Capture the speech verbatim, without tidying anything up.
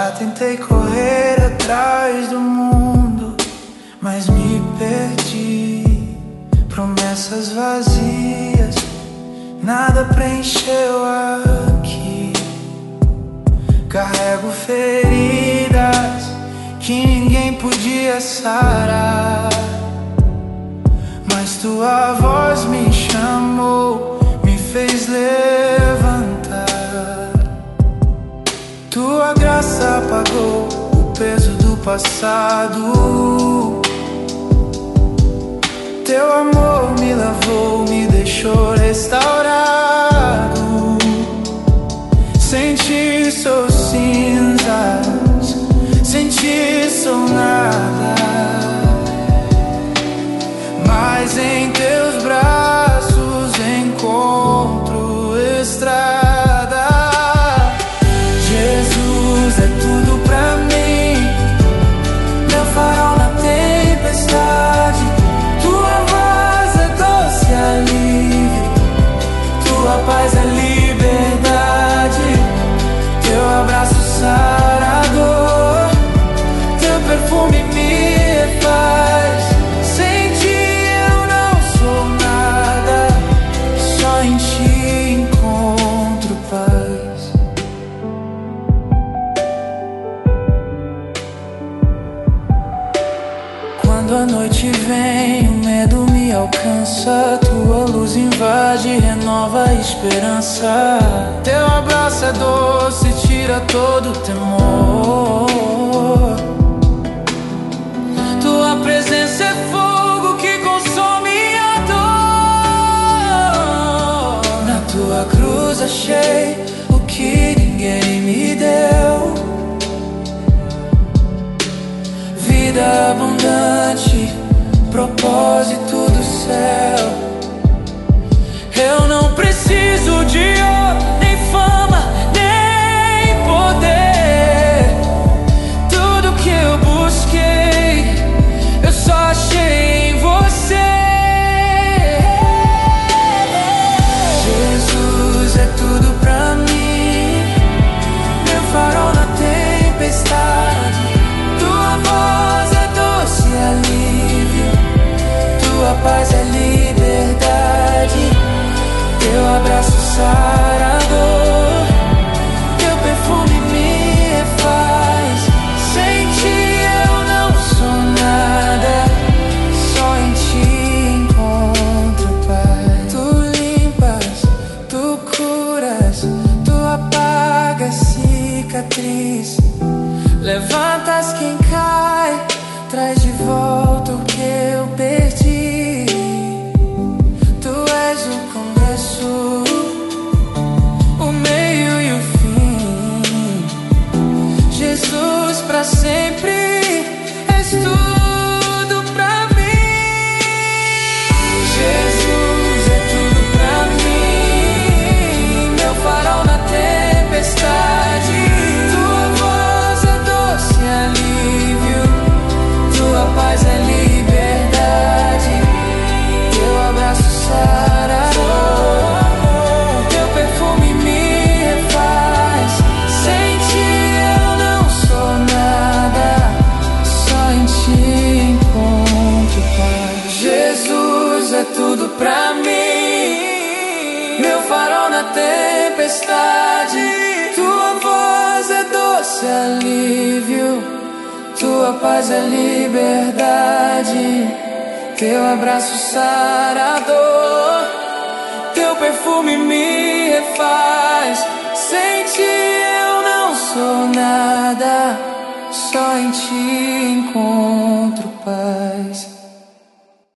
Já tentei correr atrás do mundo, mas me perdi. Promessas vazias, nada preencheu aqui. Carrego feridas que ninguém podia sarar, mas tua voz me chamou, me fez levantar. Tua graça apagou o peso do passado. Teu amor me lavou, me deixou restaurado. Sem ti sou cinzas, sem ti sou nada, mas em teus braços encontro estrada. Jesus é tudo pra mim, meu farol na tempestade. Tua voz é doce alívio, tua paz é liberdade. Teu abraço sarador, teu perfume me refaz. Sem ti eu não sou nada, só em ti encontro paz. Quando a noite vem, o medo me alcança. Tua luz invade, renova a esperança. Teu abraço é doce, tira todo temor. Tua presença é fogo que consome a dor. Na tua cruz achei o que ninguém me deu: vida abundante, propósito do céu. Eu não preciso de ouro, nem fama, nem poder. Tudo que eu busquei, eu só achei em você. Jesus é tudo pra mim, meu farol na tempestade. Tua voz é doce alívio, tua paz é liberdade. Teu abraço sarador, teu perfume me refaz. Sem ti eu não sou nada, só em ti encontro paz. Tu limpas, tu curas, tu apagas cicatriz. Levantas quem cai, traz de volta o que eu perdi. Tu és o começo, o meio e o fim. Jesus, pra sempre és tudo pra mim. Jesus é tudo pra mim, meu farol na tempestade. Tua voz é doce alívio, tua paz é liberdade. Teu abraço sarador, teu perfume me refaz. Sem ti eu não sou nada, só em ti encontro paz. Jesus é tudo pra mim, meu farol na tempestade. Tua voz é doce alívio, tua paz é liberdade. Teu abraço sarador, teu perfume me refaz. Sem ti eu não sou nada, só em ti encontro